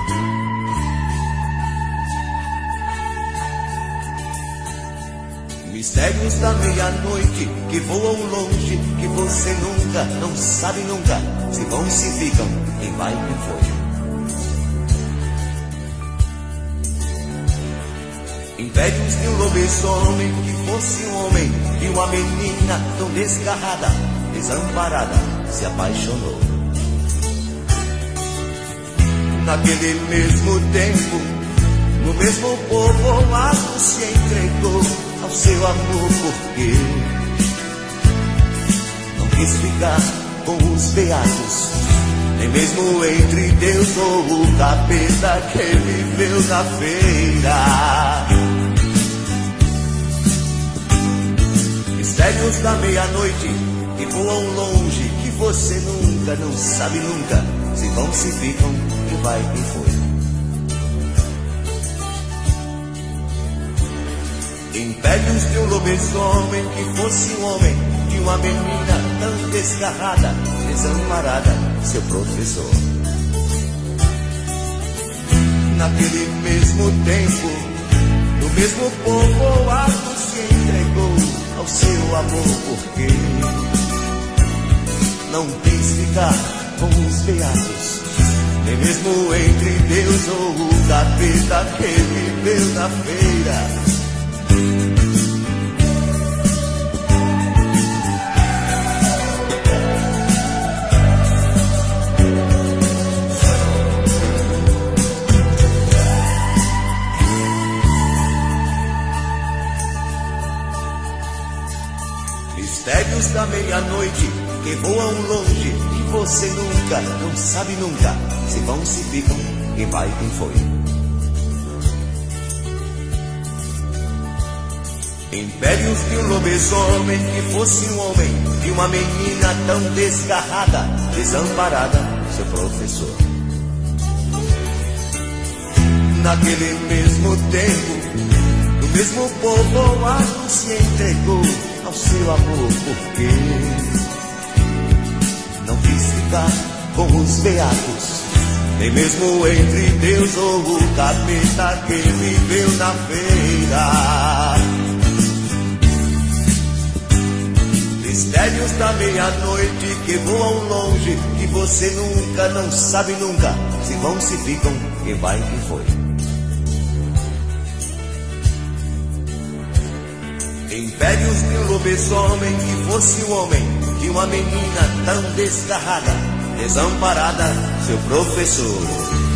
Mistérios da meia-noite que voam longe, que você nunca, não sabe nunca, se vão, se ficam, quem vai, quem foi. Impérios de um lobisomem que fosse um homem, de uma menina tão desgarrada, desamparada, se apaixonou. Naquele mesmo tempo, no mesmo povoado, se entregou ao seu amor, porque não quis ficar com os beatos, nem mesmo entre Deus ou o capeta que viveu na feira. Mistérios da meia-noite que voam longe, que você nunca, não sabe nunca, se vão, se ficam, quem vai, quem foi. Impérios de um lobisomem que fosse um homem, de uma menina tão desgarrada, desamparada, seu professor. Naquele mesmo tempo, no mesmo povoado, se entregou ao seu amor, porque não quis ficar com os beatos, nem mesmo entre Deus ou o capeta que viveu na feira. Mistérios da meia-noite que voam longe, que você nunca, não sabe nunca, se vão, se ficam, quem vai, quem foi. Impérios de um lobisomem que fosse um homem, de uma menina tão desgarrada, desamparada, seu professor. Naquele mesmo tempo, no mesmo povoado, se entregou ao seu amor, porque não quis ficar com os beatos, nem mesmo entre Deus ou o capeta que viveu na feira. Mistérios da meia-noite que voam longe, que você nunca, não sabe nunca, se vão, se ficam, quem vai, quem foi. Impérios de um lobisomem que fosse um homem, de uma menina tão desgarrada, desamparada, seu professor.